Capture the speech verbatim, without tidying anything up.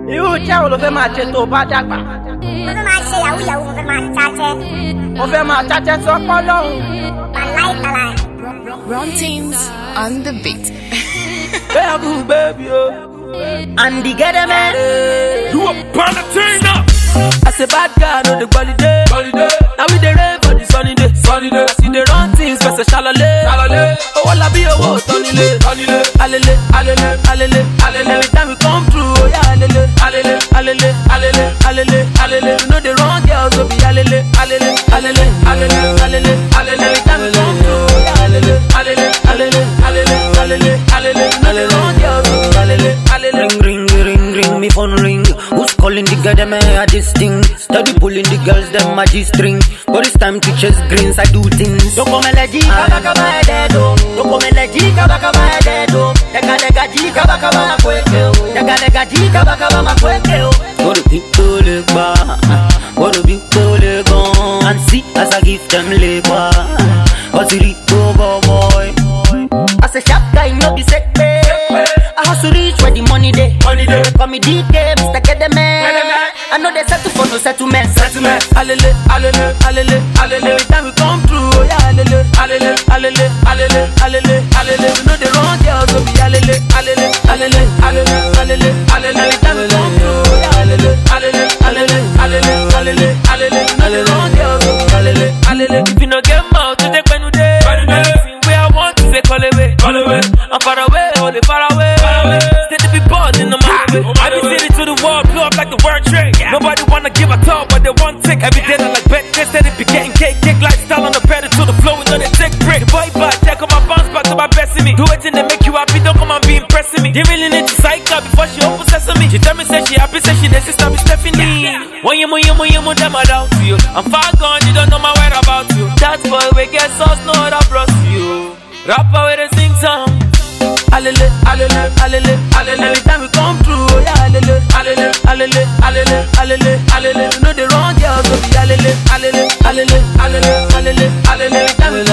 Irú iṣẹ́ wo ló fẹ́ máa ṣe tó bá dàgbà? Mo fẹ́ máa ṣe yahoo yahoo, mo fẹ́ máa ṣáṣẹ́. Mo fẹ́ máa ṣáṣẹ́ sọ́pọ́ lọ́hùn. Wàláì tàláì. Run teams on the beat. Baby, baby, oh. And the get man. You a burn the thing up. As a bad guy, no the quality. Holiday. Now we the rave for the sunny day. Sunny day. I see the run things, but a shallow lay. Shallow lay. Oh, all I be a war, Tony lay. Tony lay. Alele, alele, alele, alele. Every time we come through, oh yeah, alele, alele, alele, alele, alele, alele. You know the wrong girls, so be alele, alele, alele, alele, alele, alele. Every time we come through, oh yeah, alele, alele, alele, alele, alele, alele. You know the wrong girls, so be alele, alele. Ring, ring, ring, ring, me phone ring. Who's calling the girl, them I this thing. Steady pulling the girls, them my G-string. But it's time to chase greens, I do things. Don't come and kaba kaba ededo. Don't come and kaba kaba ededo. Lega lega ji kaba kaba makweke. Lega lega ji kaba kaba makweke. What do people look back? What do people look on? And see as I give them labor. What's it go boy? As a sharp guy, no be sick pay. I have to reach where the money day. Money day. Call me D K, Mister Kedeme. I know they settle for no settlement. Settlement. Alele, alele, alele, alele. Every time we come through, oh yeah, alele, alele, alele, alele, alele, alele. We know the wrong girls, so be alele, alele, alele, alele, alele, alele. Every time we come through, oh yeah, alele, alele, alele, alele, alele, alele. We know the wrong girls, so be alele, alele. If you no get mouth, to take when you day. Where I want to say, call away, call away. I'm far away, hold it far away. Stay to be bored in the market. I be sitting to the wall, blow up like the World Trade. Nobody wanna give a talk, but they want take. Every day I like bet, they steady be getting cake, cake lifestyle on the pedal to the flow, we know they take break. The boy back, check on my bounce back to my best in me. Do it and they make you happy, don't come and be impressing me. They really need to psych out before she open sesame. She tell me say she happy, say she next sister be Stephanie. When you move, you move, you move, them I doubt you. I'm far gone, you don't know my whereabouts you. That boy we get sauce, no other bros you. Rapper with a sing song. Alele, alele, alele, alele. Every time we come through, oh yeah, alele, alele, alele, alele, alele, alele. You know the wrong girls, so be alele, alele, alele, alele, alele, alele. Every time we